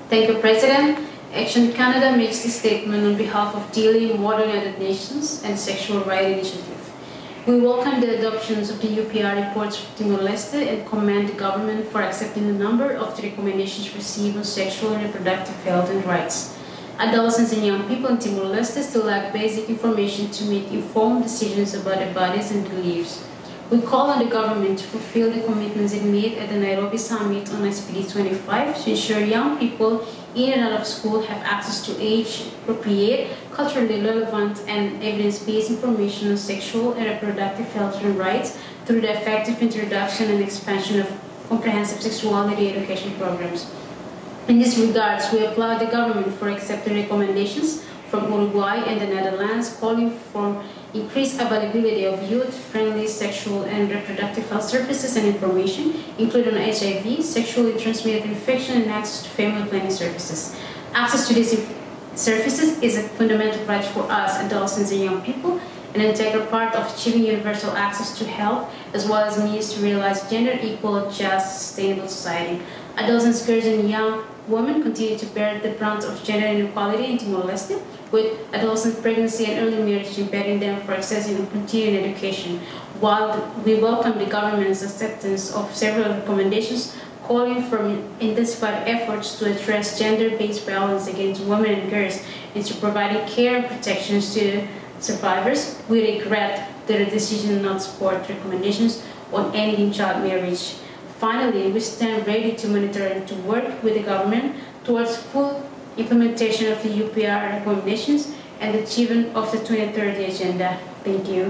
Thank you, President. Action Canada makes this statement on behalf of DILI, Modern United Nations, and Sexual Rights Initiative. We welcome the adoptions of the UPR reports for Timor-Leste and commend the government for accepting a number of the recommendations received on sexual and reproductive health and rights. Adolescents and young people in Timor-Leste still lack basic information to make informed decisions about their bodies and beliefs. We call on the government to fulfill the commitments it made at the Nairobi Summit on SPD 25 to ensure young people in and out of school have access to age-appropriate, culturally relevant, and evidence-based information on sexual and reproductive health and rights through the effective introduction and expansion of comprehensive sexuality education programs. In this regards, we applaud the government for accepting recommendations from Uruguay and the Netherlands calling for increased availability of youth-friendly sexual and reproductive health services and information, including HIV, sexually transmitted infection, and access to family planning services. Access to these services is a fundamental right for us, adolescents and young people, an integral part of achieving universal access to health, as well as means to realize gender-equal, just, sustainable society. Adolescents, girls, and young women continue to bear the brunt of gender inequality in Timor-Leste, with adolescent pregnancy and early marriage impeding them from accessing and continuing education. While we welcome the government's acceptance of several recommendations calling for intensified efforts to address gender-based violence against women and girls and to providing care and protections to survivors, we regret the decision not to support recommendations on ending child marriage. Finally, we stand ready to monitor and to work with the government towards full implementation of the UPR recommendations and the achievement of the 2030 Agenda. Thank you.